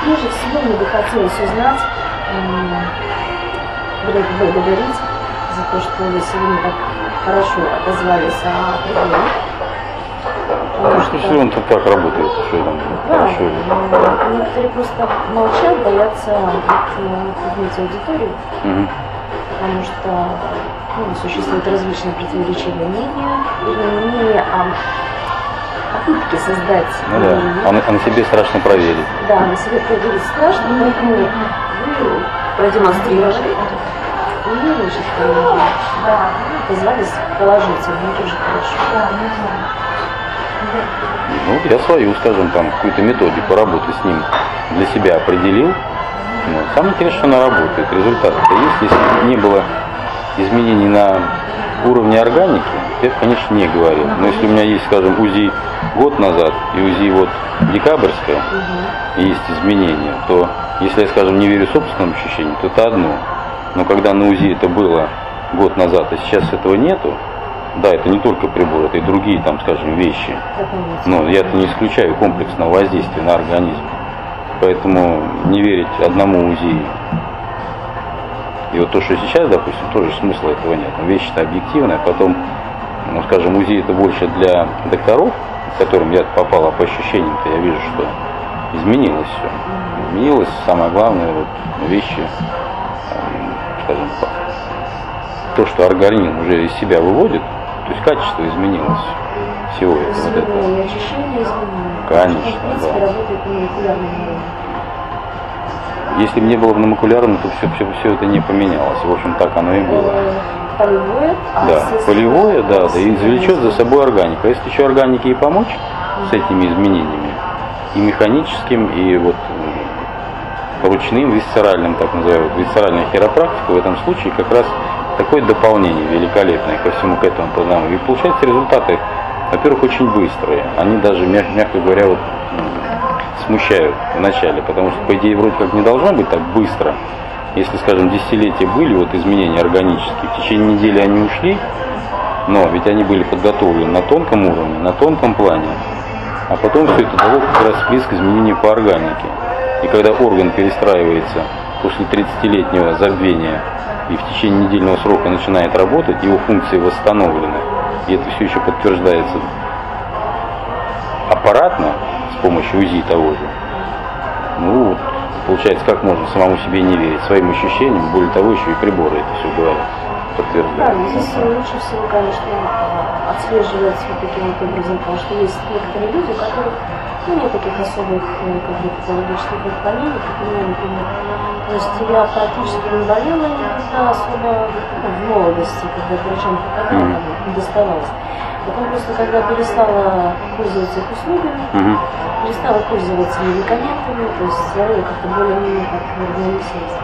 прежде всего мне бы хотелось узнать, благодарить за то, что вы сегодня так хорошо отозвались о приборе. Что он так работает, что там хорошо. Некоторые просто молчат, боятся поднять аудиторию, потому что существуют различные противоречивые мнения о попытке создать мнение. А на себе страшно проверить. Да, на себе проверить страшно, поэтому вы продемонстрировали и, значит, позвались положиться, мне тоже хорошо. Ну, я свою, скажем, там, какую-то методику работы с ним для себя определил. Самое интересное, что она работает. Результаты-то есть. Если не было изменений на уровне органики, я, конечно, не говорил. Но если у меня есть, скажем, УЗИ год назад и УЗИ вот декабрьское, и есть изменения, то если я, скажем, не верю собственным ощущениям, то это одно. Но когда на УЗИ это было год назад, а сейчас этого нету, да, это не только прибор, это и другие, там, скажем, вещи. Но я-то не исключаю комплексного воздействия на организм. Поэтому не верить одному УЗИ. И вот то, что сейчас, допустим, тоже смысла этого нет. Вещи-то объективная. Потом, скажем, УЗИ это больше для докторов, к которым я попал, а по ощущениям-то я вижу, что изменилось все. Изменилось, самое главное, вот, вещи, скажем, то, что организм уже из себя выводит, то есть качество изменилось всего этого. Вот это. И ощущения изменились. Конечно, в принципе, да. работает на молекулярном уровне. Если бы не было в намокулярном, то все это не поменялось. В общем, так оно и было. Полевое? Да, полевое, да, и извлечет за собой органику. А если еще органике и помочь с этими изменениями, и механическим, и вот ручным, висцеральным, так называемым, висцеральная хиропрактика в этом случае как раз такое дополнение великолепное ко всему к этому программу. И получается результаты, во-первых, очень быстрые. Они даже, мягко говоря, вот, смущают вначале, потому что, по идее, вроде как не должно быть так быстро. Если, скажем, десятилетия были вот изменения органические, в течение недели они ушли, но ведь они были подготовлены на тонком уровне, на тонком плане, а потом все это дало как раз всплеск изменений по органике. И когда орган перестраивается после 30-летнего забвения и в течение недельного срока начинает работать, его функции восстановлены, и это все еще подтверждается аппаратно с помощью УЗИ того же, ну вот, получается, как можно самому себе не верить, своим ощущениям, более того, еще и приборы это все говорят, подтверждают. Да, здесь лучше всего, конечно, отслеживать вот таким вот образом, потому что есть некоторые люди, у которых нет таких особых патологических отклонений, как у меня, например. То есть я практически не болела никогда особо в молодости, когда к врачам попадала, не доставалось. Потом просто, когда перестала пользоваться их услугами, перестала пользоваться медикаментами, то есть здоровье как-то более-менее как нормализовалось.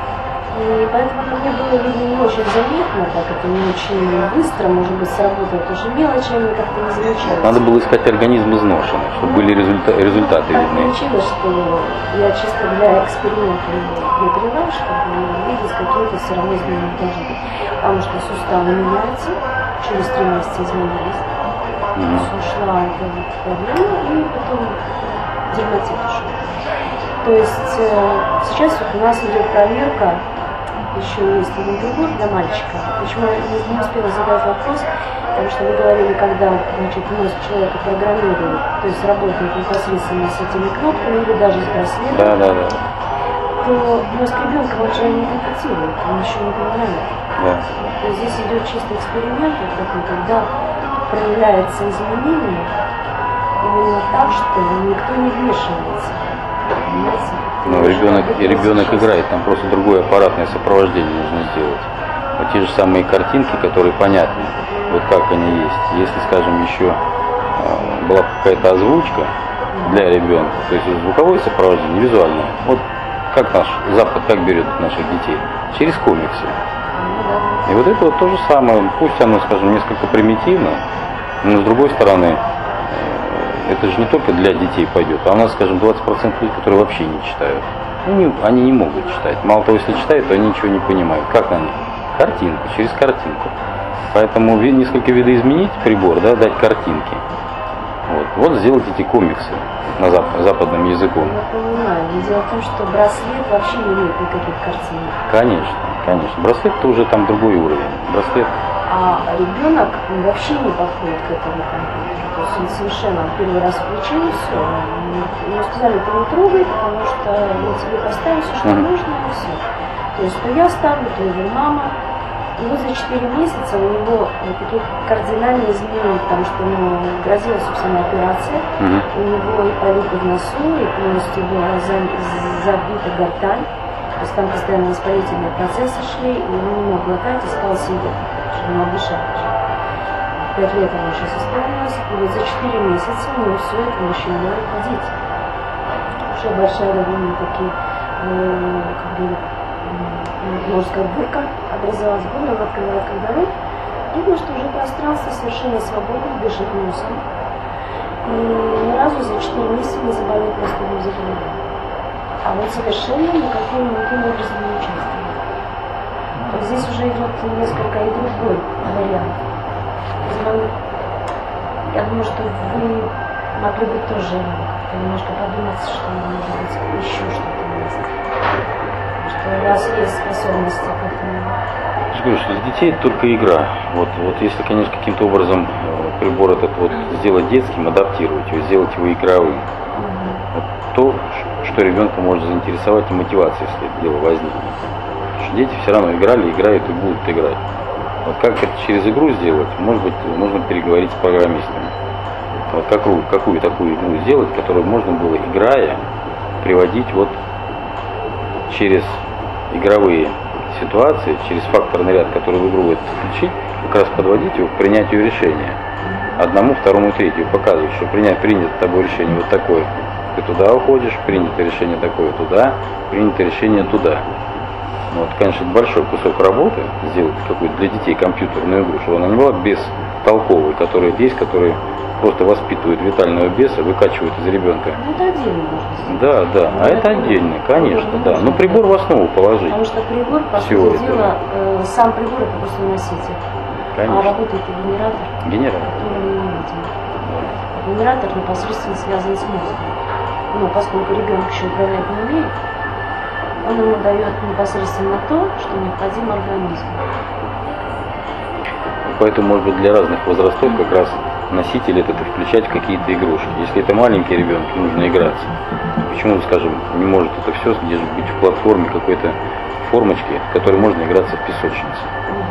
И поэтому мне было, видно, не очень заметно, так это не очень быстро, может быть, сработало, потому что мелочи они как-то не замечались. Надо было искать организм изношенный, чтобы были результаты так видны. получилось, что я чисто для эксперимента ее привела, чтобы видеть, какие-то все равно изменения должны быть. Потому что суставы меняются, через 3 месяца изменились. То есть ушла эта вот проблема, и потом дерматит ушел. То есть сейчас вот у нас идет проверка. Еще есть один прибор для мальчика. Почему я не успела задать вопрос? Потому что вы говорили, когда, значит, мозг человека программирует, то есть работает непосредственно с этими кнопками или даже с браслетом, то мозг ребенка вообще не интерпретирует, он еще не понимает. То есть здесь идет чисто эксперимент, вот такой, когда проявляется изменение именно так, что никто не вмешивается. Но ребенок играет, там просто другое аппаратное сопровождение нужно сделать. Вот те же самые картинки, которые понятны, вот как они есть. Если, скажем, еще была какая-то озвучка для ребенка, то есть звуковое сопровождение, визуальное. Вот как наш Запад, как берет наших детей? Через комиксы. И вот это вот то же самое, пусть оно, скажем, несколько примитивно, но с другой стороны, это же не только для детей пойдет, а у нас, скажем, 20% людей, которые вообще не читают. Они не могут читать. Мало того, если читают, то они ничего не понимают. Как на них? Картинку, через картинку. Поэтому несколько видоизменить прибор, да, дать картинки. Вот сделать эти комиксы на западным языком. Я понимаю. Но дело в том, что браслет вообще не имеет никаких картинок. Конечно, конечно. Браслет это уже там другой уровень. Браслет. А ребенок вообще не подходит к этому компьютеру. То есть он совершенно первый раз включил и все. Ему сказали, ты не трогай, потому что мы тебе поставим все, что нужно, и все. То есть то я ставлю, то его мама. И вот за 4 месяца у него такие кардинальные изменения, потому что ему грозила, собственно, операция. У него и полипы в носу, и полностью была забита гортань. То есть там постоянно воспалительные процессы шли, и он не мог глотать, искал сигарет, чтобы не дышать. 5 лет ему сейчас исполнилось, и вот за 4 месяца у него все это начинает ходить. Уже большая довольно-таки, как бы, можно сказать, дырка образовалась, он открывает когда рот, видно, что уже пространство совершенно свободно, дышит носом. И ни разу за 4 месяца не заболел простудным заболеванием. А вот совершенно никаким образом не участвует. То есть здесь уже идет несколько и другой вариант. Я думаю, что вы могли бы тоже как-то немножко подумать, что может быть еще что-то есть. Что у вас есть способности к этому. Я говорю, что для детей это только игра. Вот если, конечно, каким-то образом прибор этот вот сделать детским, адаптировать его, сделать его игровым, вот то, что ребенка может заинтересовать и мотивация, если это дело возникнет. Потому что дети все равно играли, играют и будут играть. Вот как это через игру сделать, может быть, нужно переговорить с программистами. Вот какую такую игру сделать, которую можно было, играя, приводить вот через игровые ситуации, через факторный ряд, который в игру будет включить, как раз подводить его к принятию решения. Одному, второму, третьему показывать, что принято тобой решение вот такое, ты туда уходишь, принято решение такое туда, принято решение туда. Вот, конечно, это большой кусок работы, сделать какую-то для детей компьютерную игру, чтобы она не была бестолковой, которая есть, которые просто воспитывают витального беса, выкачивают из ребенка. Ну, это отдельно можно. Да, а это отдельно, конечно, да. Но прибор в основу положить. Потому что прибор, по сути дела, сам прибор это просто носитель. Конечно. А работает и генератор. Генератор. Который мы не видим. Генератор непосредственно связан с мозгом. Но поскольку ребенок еще управлять не умеет, он ему дает непосредственно то, что необходимо организму. Поэтому, может быть, для разных возрастов как раз носитель этот и включать в какие-то игрушки. Если это маленький ребенок, нужно играться. Почему, скажем, не может это все где же быть в платформе какой-то формочки, в которой можно играться в песочнице.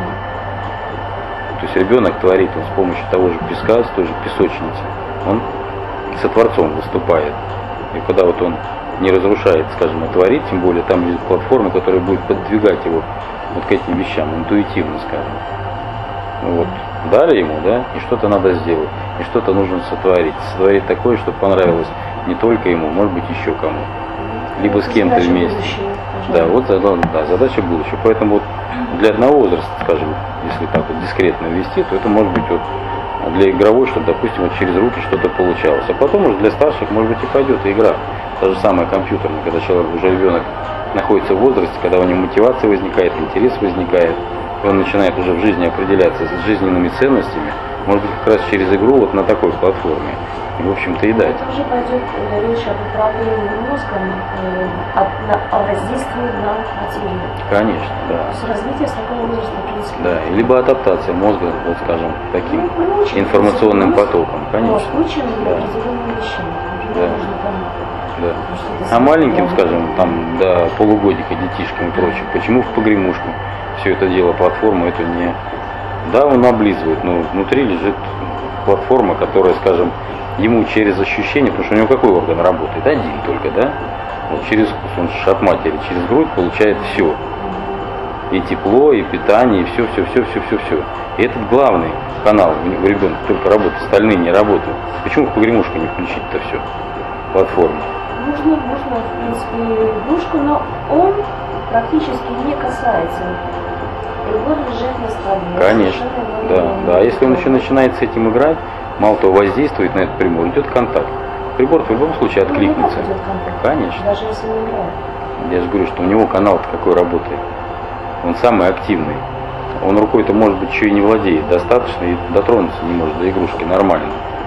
То есть ребенок творит он с помощью того же песка, с той же песочницы. Он сотворцом выступает. И когда вот он не разрушает, скажем, а творит, тем более там есть платформа, которая будет подвигать его вот к этим вещам, интуитивно, скажем. Вот. Дали ему, да, и что-то надо сделать, и что-то нужно сотворить. Сотворить такое, чтобы понравилось не только ему, может быть, еще кому. Либо с кем-то вместе. Да, вот задача будущего. Поэтому вот для одного возраста, скажем, если так вот дискретно ввести, то это может быть вот для игровой, чтобы, допустим, вот через руки что-то получалось. А потом уже для старших, может быть, и пойдет и игра. Та же самая компьютерная, когда человек, уже ребенок находится в возрасте, когда у него мотивация возникает, интерес возникает, и он начинает уже в жизни определяться с жизненными ценностями, может быть, как раз через игру вот на такой платформе. И, в общем-то, и дать. Уже пойдет речь об управлении мозгом, о воздействии на материю. Конечно, да. То есть развитие с такого возраста, в принципе. Да, либо адаптация мозга, вот скажем, таким информационным потоком, конечно. Учим определенным вещам. Да. Да. А маленьким, скажем, там до полугодика детишкам и прочим, почему в погремушку все это дело, платформа, это не... Да, он облизывает, но внутри лежит платформа, которая, скажем, ему через ощущение, потому что у него какой орган работает? Один только, да? Вот через вкус, он же от матери, через грудь получает все. И тепло, и питание, и все. И этот главный канал у ребенка только работает, остальные не работают. Почему в погремушку не включить-то все? Платформу. Можно, в принципе, игрушку, но он практически не касается. Прибор лежит на столе. Конечно, да. А если он еще начинает с этим играть, мало того, воздействует на этот прибор, идет контакт. Прибор в любом случае откликнется. Конечно. Даже если не играет. Я же говорю, что у него канал-то какой работает. Он самый активный. Он рукой-то, может быть, еще и не владеет достаточно и дотронуться не может до игрушки нормально.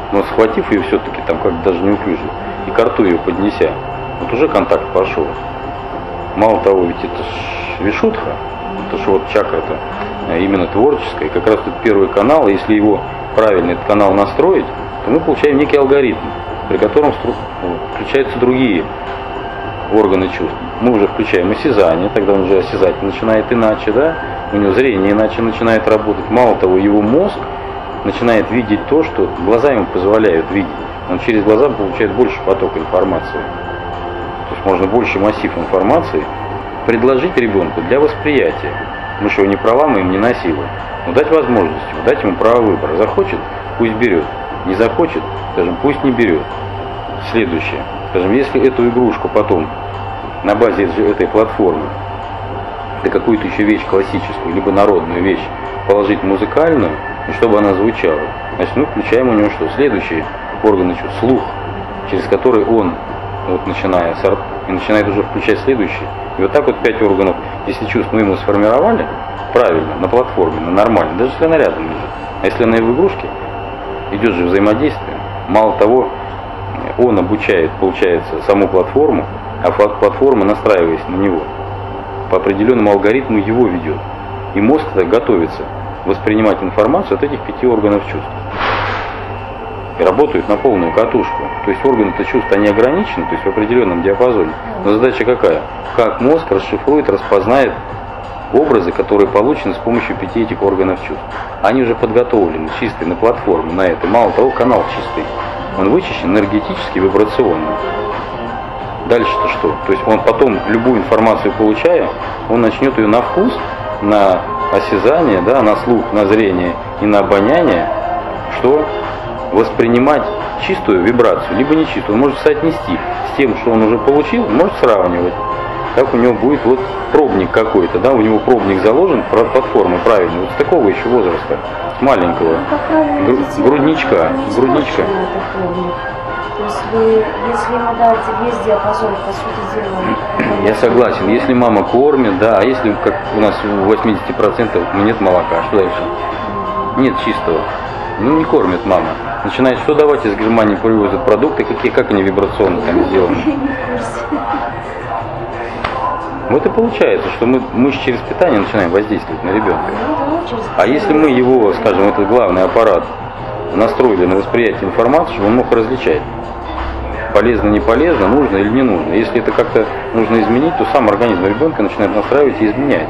но схватив ее все-таки, там как даже неуклюже, и к рту ее поднеся, вот уже контакт пошел. Мало того, ведь это ж вишудха, это же вот чакра-то именно творческая, и как раз тут первый канал, если его правильно этот канал настроить, то мы получаем некий алгоритм, при котором включаются другие органы чувств. Мы уже включаем осязание, тогда он уже осязать начинает иначе, да? У него зрение иначе начинает работать. Мало того, его мозг начинает видеть то, что глаза ему позволяют видеть. Он через глаза получает больше потока информации. То есть можно больше массив информации предложить ребенку для восприятия. Мы же его не проламываем, не насилуем. Но дать возможность, дать ему право выбора. Захочет, пусть берет. Не захочет, скажем, пусть не берет. Следующее. Скажем, если эту игрушку потом на базе этой платформы, да какую-то еще вещь классическую, либо народную вещь, положить музыкальную, и чтобы она звучала, значит, мы включаем у него что? Следующий орган еще, слух, через который он, вот начиная, и начинает уже включать следующий. И вот так вот 5 органов, если чувств мы ему сформировали, правильно, на платформе, на нормально, даже если она рядом лежит. А если она и в игрушке, идет же взаимодействие. Мало того, он обучает, получается, саму платформу, а платформа, настраиваясь на него, по определенному алгоритму его ведет. И мозг тогда готовится воспринимать информацию от этих 5 органов чувств. И работают на полную катушку. То есть органы-то чувств, они ограничены, то есть в определенном диапазоне. Но задача какая? Как мозг расшифрует, распознает образы, которые получены с помощью 5 этих органов чувств. Они уже подготовлены, чистые, на платформе, на этой. Мало того, канал чистый. Он вычищен энергетически, вибрационно. Дальше-то что? То есть он потом любую информацию получая, он начнет ее на вкус, на осязание, да, на слух, на зрение и на обоняние, что воспринимать чистую вибрацию, либо нечистую. Он может соотнести с тем, что он уже получил, может сравнивать. Как у него будет вот пробник какой-то, да, у него пробник заложен, платформа правильно, вот с такого еще возраста, с маленького, грудничка. Если ему дать весь диапазон, по сути дела... Я согласен, если мама кормит, да, а если, как у нас у 80% нет молока, что дальше? Нет чистого. Ну, не кормит мама. Начинает что давать, из Германии привозят продукты, как они вибрационно там сделаны. Вот и получается, что мы через питание начинаем воздействовать на ребенка. А если мы его, скажем, этот главный аппарат настроили на восприятие информации, чтобы он мог различать, полезно, не полезно, нужно или не нужно. Если это как-то нужно изменить, то сам организм ребенка начинает настраивать и изменять.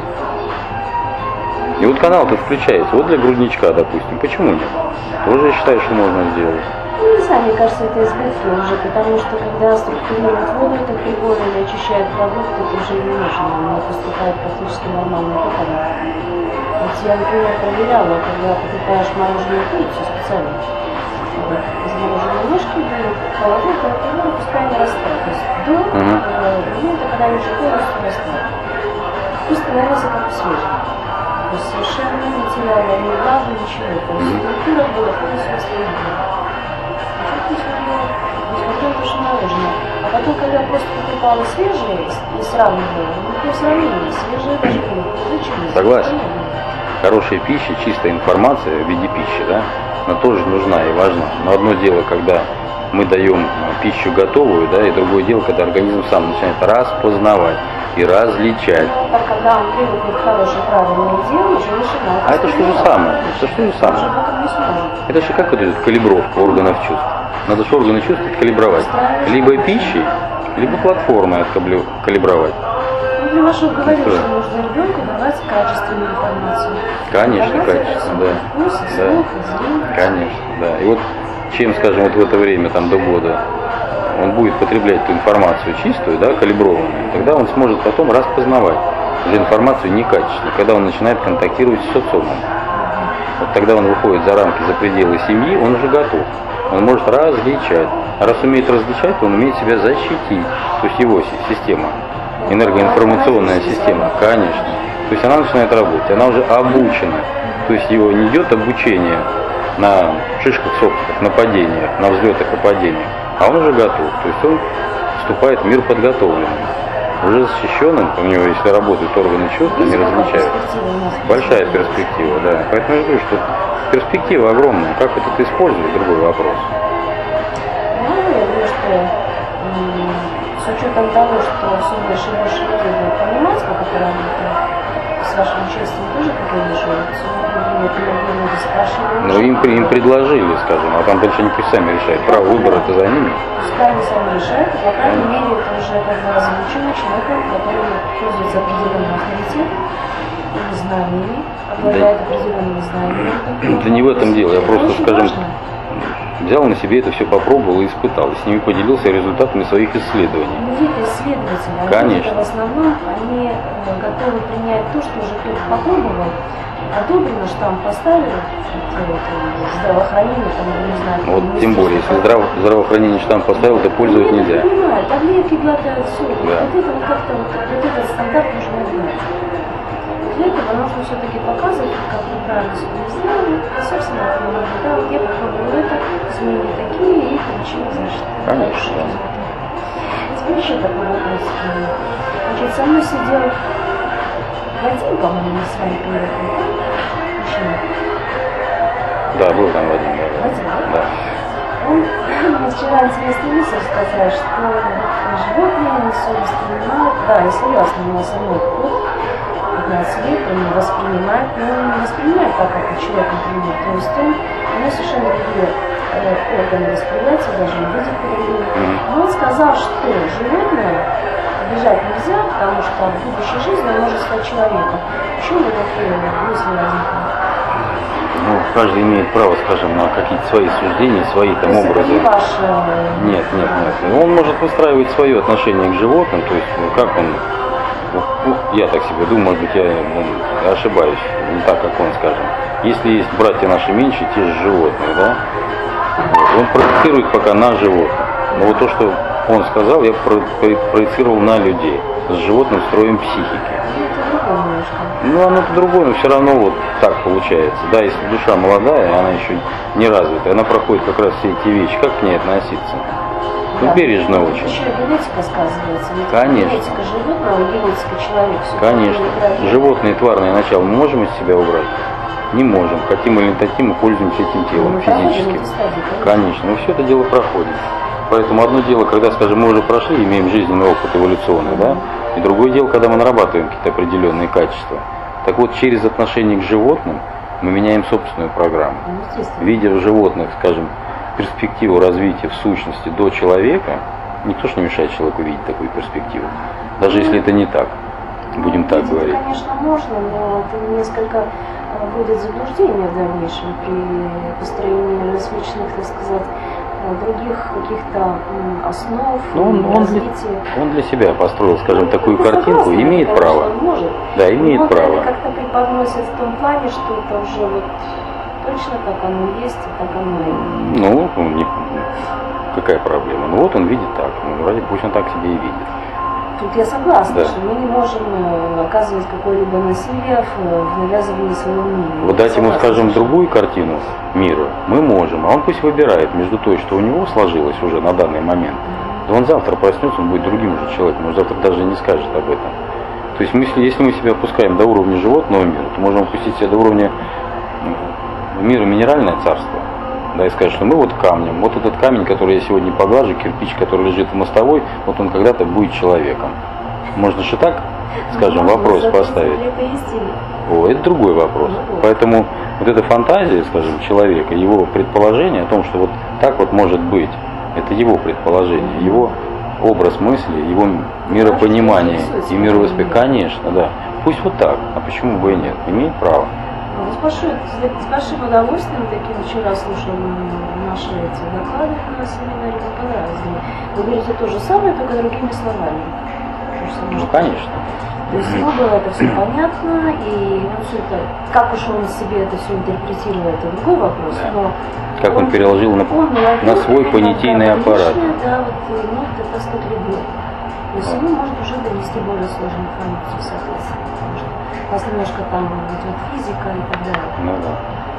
И вот канал-то включается, вот для грудничка, допустим. Почему нет? Тоже я считаю, что можно сделать. Ну, не знаю, мне кажется, это избытки уже, потому что когда структурируют воду, это приборы или очищают продукты, это уже не нужно, оно поступает практически нормально током. Вот я, например, проверяла, когда покупаешь мороженое курицу специально, замороженные ножки, положил, и пускай они растают. То есть до момента, когда они уже полностью растают. Вкус становился как свежий. То есть совершенно не теряли ни влаги, ничего. То есть структура была полностью восстановлена. Несмотря на то, что мороженое. А потом, когда я просто покупала свежие и сравнивала, ну, сравнение, свежие даже были лучше. Согласен. Хорошая пища, чистая информация в виде пищи, да, она тоже нужна и важна. Но одно дело, когда мы даем пищу готовую, да, и другое дело, когда организм сам начинает распознавать и различать. Так, когда он привыкнет к хорошей, правильной делу, уже начинает. А это что же самое? Это что же самое? Это же как вот эта калибровка органов чувств. Надо же органы чувств калибровать. Либо пищей, либо платформой калибровать. Ну, Маша говорил, что нужно ребенку давать качественную информацию. Конечно, качественно, да. Вкус, слух, зрение. Конечно, да. И вот чем, скажем, вот в это время, там, до года, он будет потреблять эту информацию чистую, да, калиброванную, тогда он сможет потом распознавать эту информацию некачественную, когда он начинает контактировать с социумом. Вот тогда он выходит за рамки, за пределы семьи, он уже готов. Он может различать. А раз умеет различать, то он умеет себя защитить. То есть его система, энергоинформационная система, конечно. То есть она начинает работать, она уже обучена. То есть его не идет обучение на шишках, сопках, на падениях, на взлетах и падениях, а он уже готов. То есть он вступает в мир подготовленный, уже защищенным, у него, если работают органы чувств, они различают. Большая перспектива, да. Поэтому я говорю, что перспектива огромная. Как это использовать, другой вопрос. с учетом того, что все больше и больше людей будут понимать, как это работает, с вашим участием тоже, как я вижу, сегодня люди спрашивают. Но им предложили, скажем, а там дальше они пусть сами решают. Право выбора это за ними. Пускай они сами решают, по крайней мере, это уже как бы озвучено человеком, который пользуется определенным авторитетом и знаниями, обладает определенными знаниями. Да не в этом дело, я просто, скажем, взял на себе это все, попробовал и испытал. И с ними поделился результатами своих исследований. Люди-то исследователи, Конечно. в основном они готовы принять то, что уже кто-то попробовал, одобрено, штамп поставили, здравоохранение, там, не знаю. Вот тем более, если здравоохранение штамп поставил, то пользоваться нельзя. Понимаю, таблетки глотают, все. Да. Вот это вот как-то вот этот стандарт нужно убрать. Для этого нужно все-таки показывать, как вы правильно себя сделали. Собственно, да, вот я попробовала это, изменения такие и причины защиты. Конечно. Теперь еще такой вопрос. Значит, со мной сидел Вадим, по-моему, с вами приехал. Мужчина. Да, был там Вадим. Вадим, Да. Он мне вчера интересную мысль сказал, что животные не все воспринимают. Да, я согласна, у нас самой вход. 15 лет, он не воспринимает, но он не воспринимает так, как человек, например. То есть он, у него совершенно другие органы восприятия, даже не видит по-другому. Но он сказал, что животное обижать нельзя, потому что в будущей жизни он может стать человеком. Почему вы такие мысли возникли? Ну, каждый имеет право, скажем, на какие-то свои суждения, свои там образы. Это не ваше... Нет. Он может выстраивать свое отношение к животным, то есть как он, я так себе думаю, может быть, я ошибаюсь, не так, как он, скажем. Если есть братья наши меньше, те же животные, да, он проецирует пока на животных. Но вот то, что он сказал, я проецировал на людей с животным строем психики. Ну, оно по-другому, но все равно вот так получается. Да, если душа молодая, она еще не развитая, она проходит как раз все эти вещи. Как к ней относиться? Ну, да, бережно очень. Еще генетика сказывается. Ведь конечно. Генетика животного, генетика человека. Конечно. Животные тварные начала мы можем из себя убрать? Не можем. Хотим или не хотим, мы пользуемся этим телом физически. Конечно. Но все это дело проходит. Поэтому одно дело, когда, скажем, мы уже прошли, имеем жизненный опыт эволюционный, да, и другое дело, когда мы нарабатываем какие-то определенные качества. Так вот, через отношение к животным мы меняем собственную программу. Видя в животных, скажем, перспективу развития в сущности до человека, никто же не мешает человеку видеть такую перспективу. Даже если это не так, будем так говорить. Конечно, можно, но это несколько будет заблуждение в дальнейшем при построении различных, так сказать, других каких-то основ, развития. Он для себя построил, скажем, такую картинку, имеет конечно, право. Он может. Да, имеет право. Он как-то преподносит в том плане, что это уже вот точно так оно есть, и так оно и... Ну, какая проблема? Ну вот он видит так, ну, ради пусть он так себе и видит. Тут я согласна, да. Что мы не можем оказывать какое-либо насилие в навязывании своего мнения. Вот дать ему, скажем, другую картину мира мы можем, а он пусть выбирает между той, что у него сложилось уже на данный момент. Да он завтра проснется, он будет другим уже человеком, он завтра даже не скажет об этом. То есть если мы себя опускаем до уровня животного мира, то можем опустить себя до уровня мира минеральное царство. Да, и сказать, что мы вот камнем, вот этот камень, который я сегодня поглажу, кирпич, который лежит в мостовой, вот он когда-то будет человеком. Можно же так, скажем, вопрос поставить. Это другой вопрос. Поэтому вот эта фантазия, скажем, человека, его предположение о том, что вот так вот может быть, это его предположение, его образ мысли, его миропонимание и мировосприятие. Конечно, да. Пусть вот так, а почему бы и нет, имеет право. С большим удовольствием таким вчера слушал наши эти доклады на семинаре, мне понравилось. Вы говорите то же самое, только другими словами. Ну, конечно. То есть ему было это все понятно, и все это, как уж он себе это все интерпретировал, это другой вопрос. Да. Но как он переложил на свой понятийный аппарат. Да, вот, ну, это, так сказать, любовь. То есть ему может уже донести более сложную информацию, соответственно. Потому что у нас немножко там идет физика и так далее. Ну да.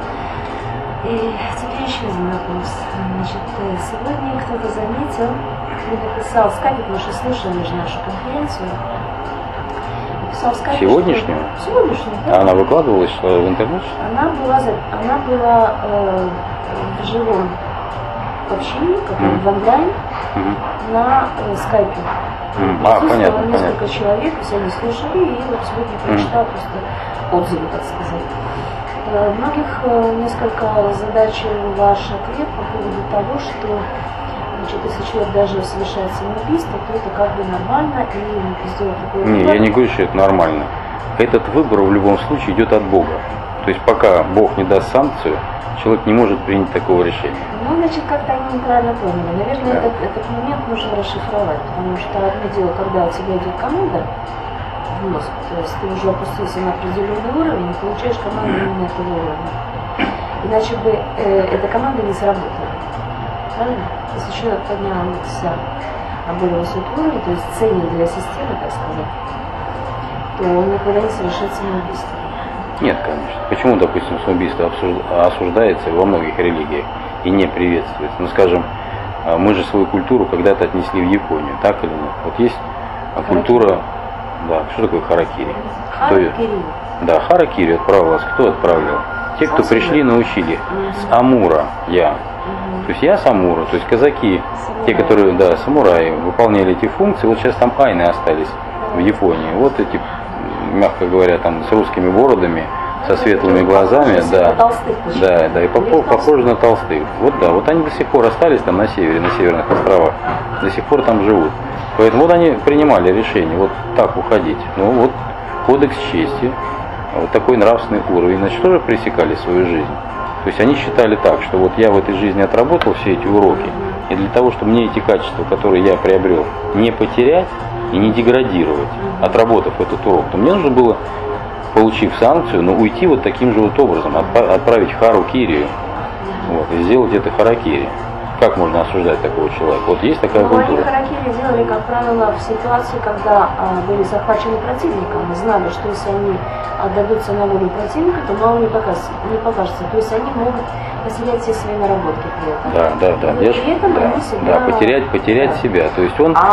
И теперь еще один вопрос. Значит, сегодня кто-то заметил и написал в скайпе, потому что слушали же нашу конференцию. Написал в скайпе. Сегодняшнюю? Сегодняшнюю, да. А она выкладывалась в интернет? Она была в живом общении, как в онлайн. на скайпе. Понятно, несколько понятно. человек, все они слушали, и вот сегодня прочитала просто отзывы, так сказать. Многих несколько задач ваш ответ по поводу того, что значит, если человек даже совершает самоубийство, то это как бы нормально и сделать такой выбор. Не, я не говорю, что это нормально. Этот выбор в любом случае идет от Бога. То есть пока Бог не даст санкцию, человек не может принять такого решения. Ну, значит, как-то они неправильно поняли. Наверное, этот момент нужно расшифровать, потому что одно дело, когда у тебя идет команда в мозг, то есть ты уже опустился на определенный уровень и получаешь команду именно этого уровня. Иначе бы эта команда не сработала. Правильно? Если человек поднялся на более высокий уровень, то есть ценник для системы, так сказать, то он никогда не совершит самоубийство. Нет, конечно. Почему, допустим, самоубийство осуждается во многих религиях и не приветствуется? Ну, скажем, мы же свою культуру когда-то отнесли в Японию, так или нет? Вот есть культура, да, что такое харакири? Харакири. Да, харакири отправилась. Кто отправлял? Те, кто пришли, научили. С Амура я. То есть я с Амура, то есть казаки, те, которые, да, самураи, выполняли эти функции. Вот сейчас там айны остались в Японии. Вот эти, мягко говоря, там с русскими бородами, со светлыми глазами, да, и похожи на толстых. Вот да, вот они до сих пор остались там на севере, на северных островах, до сих пор там живут. Поэтому вот они принимали решение вот так уходить. Ну вот кодекс чести, вот такой нравственный уровень, значит, тоже пресекали свою жизнь. То есть они считали так, что вот я в этой жизни отработал все эти уроки, и для того, чтобы мне эти качества, которые я приобрел, не потерять и не деградировать, отработав этот урок, то мне нужно было, получив санкцию, но уйти вот таким же вот образом, отправить хару-кирию, вот, и сделать это харакири. Как можно осуждать такого человека? Вот есть такая культура. Они харакири делали, как правило, в ситуации, когда были захвачены противником, знали, что если они отдадутся на волю противника, то мало не покажется. То есть они могут потерять все свои наработки при этом. Да. При этом они себя... потерять себя. То есть он,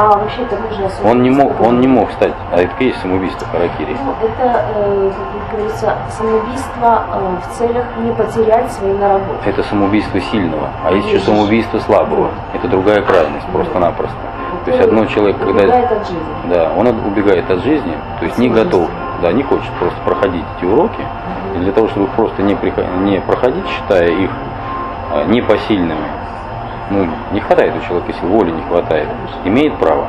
он не мог стать, а это есть самоубийство харакири. Ну, это, как говорится, самоубийство в целях не потерять свои наработки. Это самоубийство сильного, а есть еще самоубийство слабого. Это другая крайность, просто-напросто. То есть одно человек, когда... Убегает от жизни. Да, он убегает от жизни, то есть не готов, да, не хочет просто проходить эти уроки. И для того, чтобы их просто не проходить, считая их непосильными, ну, не хватает у человека сил, воли не хватает. Имеет право.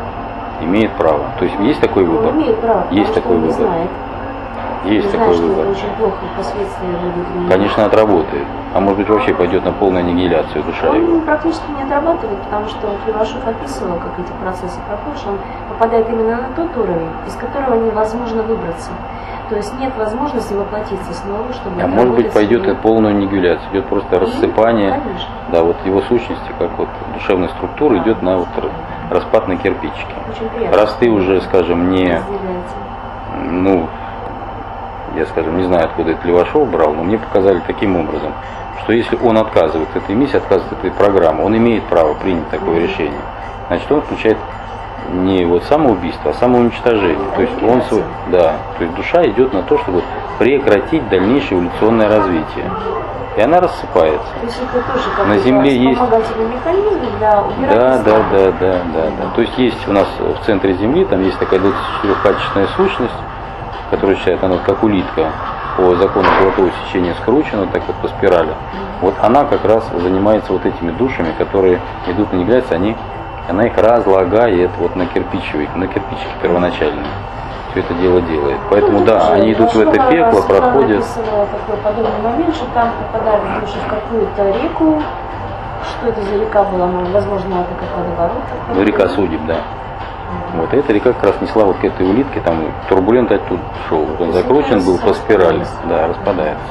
То есть есть такой выбор. Имеет право, есть такой выбор. Есть такой выбор. Это очень плохо, последствия будут. Конечно, отработает. А может быть вообще пойдет на полную аннигиляцию душа его. Он практически не отрабатывает, потому что Левашов описывал, как эти процессы проходят, он попадает именно на тот уровень, из которого невозможно выбраться. То есть нет возможности воплотиться снова, чтобы... А может быть пойдет и полную аннигиляцию, идет просто рассыпание. Конечно. Да, вот его сущности, как вот душевной структуры, идет на вот распад на кирпичики. Очень приятно. Раз ты уже, скажем, не... Разделяется. Ну, я, скажем, не знаю, откуда это Левашов брал, но мне показали таким образом, что если он отказывает от этой миссии, отказывает от этой программы, он имеет право принять такое решение. Значит, он включает не вот самоубийство, а самоуничтожение. То есть он свой, да, то есть душа идет на то, чтобы прекратить дальнейшее эволюционное развитие. И она рассыпается. То есть это тоже как на Земле есть вспомогательный механизм для убирания да. То есть есть у нас в центре Земли, там есть такая 24-качественная сущность, которая считает, она как улитка по закону золотого сечения скручена, так вот по спирали. Вот она как раз занимается вот этими душами, которые идут на аннигиляцию, она их разлагает вот на кирпичики первоначальные. Все это дело делает. Поэтому да, они идут в это пекло, проходят. Такой подобный момент, что там попадали души в какую-то реку. Что это за река была? Возможно, это как водоворот. Ну, река судеб, да. Вот эта река как раз несла вот к этой улитке, там турбулент оттуда шел. Вот он закручен был по спирали, да, распадается.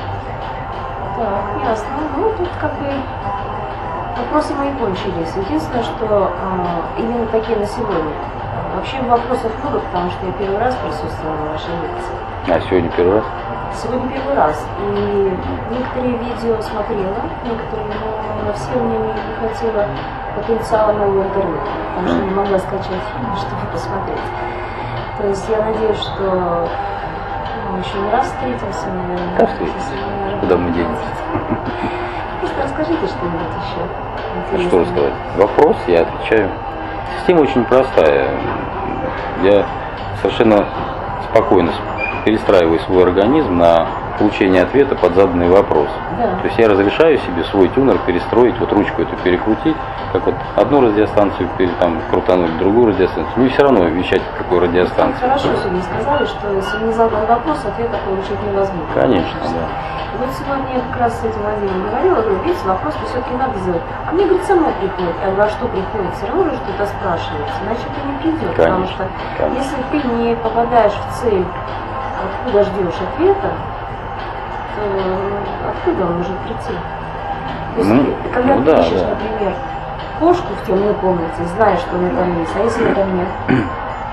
Так, ясно. Ну, тут как бы вопросы мои кончились. Единственное, что именно такие на сегодня. Вообще вопросов много, потому что я первый раз присутствовала на вашей лекции. А сегодня первый раз? Сегодня первый раз. И некоторые видео смотрела, некоторые, но все мне не хватило потенциала нового интернета, потому что не могла скачать фильм, чтобы посмотреть. То есть я надеюсь, что мы еще не раз встретимся, наверное. Да, встретимся. Куда мы денемся? Просто расскажите что-нибудь еще. А что рассказать? Вопрос, я отвечаю. Система очень простая. Я совершенно спокойно перестраиваю свой организм на получение ответа под заданный вопрос. Да. То есть я разрешаю себе свой тюнер перестроить, вот ручку эту перекрутить, как вот одну радиостанцию там крутануть, другую радиостанцию. Мне все равно вещать какой радиостанции. Хорошо сегодня сказали, что если не задан вопрос, ответа получить невозможно. Конечно, да. Вот сегодня я как раз с этим Владимиром говорила, говорю, видите, вопрос все-таки надо сделать. А мне, говорит, само приходит. Я говорю, а что приходит? Все равно же что-то спрашивается, иначе ты не придет. Потому что если ты не попадаешь в цель, откуда ждешь ответа, то откуда он может прийти? То есть, когда ты ищешь, например, кошку в темной комнате, знаешь, что она там есть, а если ее там нет?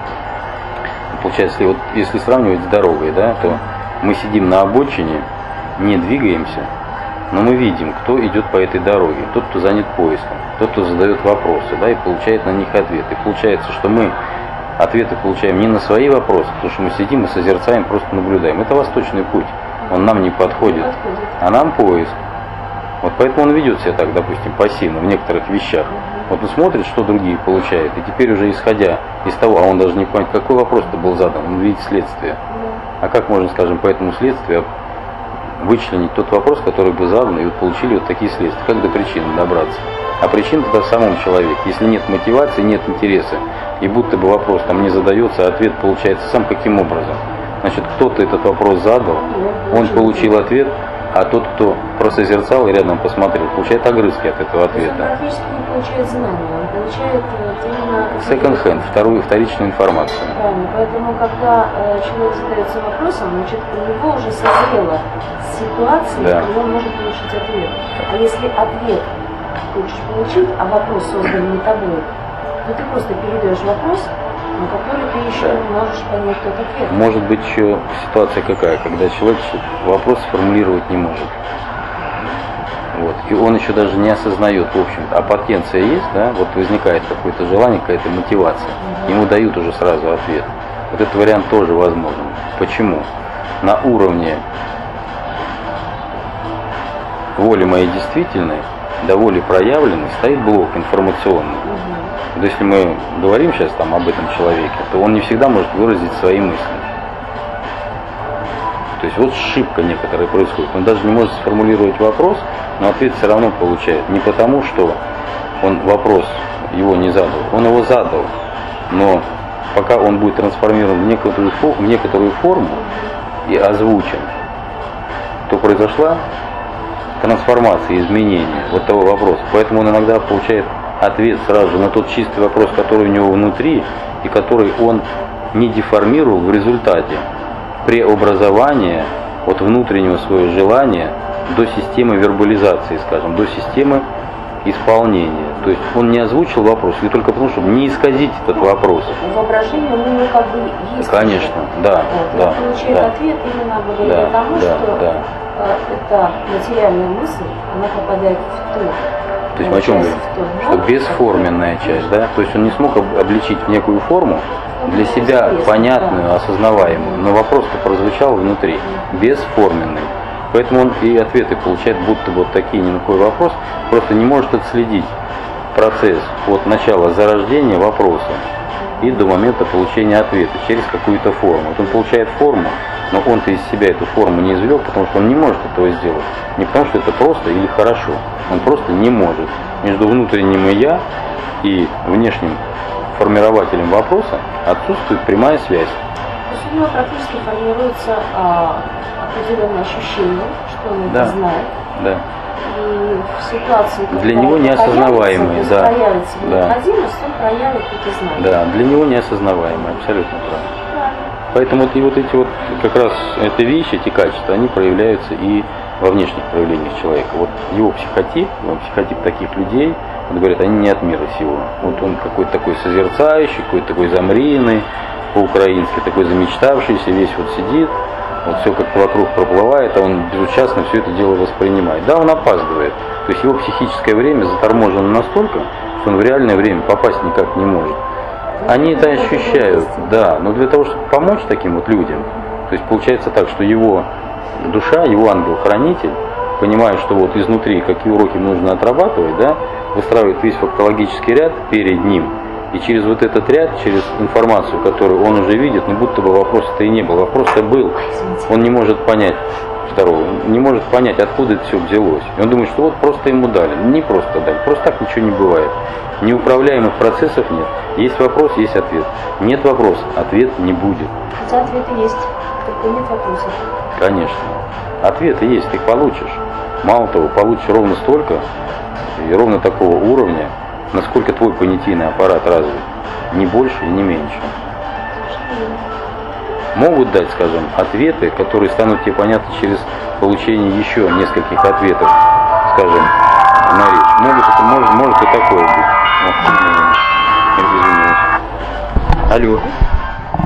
Получается, если сравнивать с дорогой, да, то мы сидим на обочине, не двигаемся, но мы видим, кто идет по этой дороге. Тот, кто занят поиском, тот, кто задает вопросы, да, и получает на них ответы. И получается, что мы ответы получаем не на свои вопросы, потому что мы сидим и созерцаем, просто наблюдаем. Это восточный путь. Он нам не подходит, а нам поиск. Вот поэтому он ведет себя так, допустим, пассивно в некоторых вещах. Вот он смотрит, что другие получают, и теперь уже исходя из того, а он даже не понимает, какой вопрос-то был задан, он видит следствие. А как можно, скажем, по этому следствию вычленить тот вопрос, который был задан, и вот получили вот такие следствия? Как до причины добраться? А причина тогда в самом человеке. Если нет мотивации, нет интереса, и будто бы вопрос там не задается, а ответ получается сам каким образом? Значит, кто-то этот вопрос задал, он получил ответ, а тот, кто просозерцал и рядом посмотрел, получает огрызки от этого ответа. Он практически не получает знания, он получает именно... Second-hand, вторичную информацию. Правильно, поэтому когда человек задается вопросом, значит, у него уже созрела ситуация, да. и он может получить ответ. А если ответ хочешь получить, а вопрос создан не тобой, то ты просто передаешь вопрос, на который ты еще не можешь понять тот ответ. Может быть еще ситуация какая, когда человек вопрос сформулировать не может. Вот. И он еще даже не осознает, в общем-то, а потенция есть, да, вот возникает какое-то желание, какая-то мотивация, ему дают уже сразу ответ. Вот этот вариант тоже возможен. Почему? На уровне воли моей действительной до воли проявленной стоит блок информационный. Вот если мы говорим сейчас там об этом человеке, то он не всегда может выразить свои мысли. То есть вот ошибка некоторая происходит. Он даже не может сформулировать вопрос, но ответ все равно получает. Не потому, что он вопрос его не задал. Он его задал, но пока он будет трансформирован в некоторую форму и озвучен, то произошла трансформация, изменение вот того вопроса. Поэтому он иногда получает ответ сразу же на тот чистый вопрос, который у него внутри, и который он не деформировал в результате преобразования от внутреннего своего желания до системы вербализации, скажем, до системы исполнения. То есть он не озвучил вопрос, и только потому, чтобы не исказить этот вопрос. Воображение у него как бы есть. Конечно, да. Вот, да, он получает да. ответ именно благодаря тому, что эта материальная мысль, она попадает в ту. То есть мы о чем говорим? Что бесформенная часть, да? То есть он не смог обличить в некую форму, для себя понятную, осознаваемую, но вопрос-то прозвучал внутри, бесформенный. Поэтому он и ответы получает будто бы вот такие, ни на какой вопрос, просто не может отследить процесс от начала зарождения вопроса и до момента получения ответа через какую-то форму. Вот он получает форму, но он-то из себя эту форму не извлек, потому что он не может этого сделать. Не потому что это просто или хорошо, он просто не может. Между внутренним «я» и внешним формирователем вопроса отсутствует прямая связь. То есть у него практически формируется определенное ощущение, что он это знает. Да. И в ситуации, когда для него неосознаваемый, да. Появится необходимость, он проявит это знание. Да, для него неосознаваемый, абсолютно правильно. Поэтому и вот эти вот как раз эти вещи, эти качества, они проявляются и во внешних проявлениях человека. Вот его психотип таких людей, вот говорят, они не от мира сего. Вот он какой-то такой созерцающий, какой-то такой замрийный, по-украински, такой замечтавшийся, весь вот сидит, вот все как-то вокруг проплывает, а он безучастно все это дело воспринимает. Да, он опаздывает. То есть его психическое время заторможено настолько, что он в реальное время попасть никак не может. Они это ощущают, да, но для того, чтобы помочь таким вот людям, то есть получается так, что его душа, его ангел-хранитель понимая, что вот изнутри какие уроки нужно отрабатывать, да, выстраивает весь фактологический ряд перед ним. И через вот этот ряд, через информацию, которую он уже видит, ну будто бы вопроса-то и не было. Вопрос-то был. Он не может понять второго, не может понять, откуда это все взялось. И он думает, что вот просто ему дали. Не просто дали, просто так ничего не бывает. Неуправляемых процессов нет. Есть вопрос, есть ответ. Нет вопроса, ответ не будет. Хотя ответы есть, только нет вопросов. Конечно. Ответы есть, ты их получишь. Мало того, получишь ровно столько и ровно такого уровня, насколько твой понятийный аппарат развит. Не больше и не меньше. Могут дать, скажем, ответы, которые станут тебе понятны через получение еще нескольких ответов, скажем, на речь. Может и такое быть. Извиняюсь. Алло.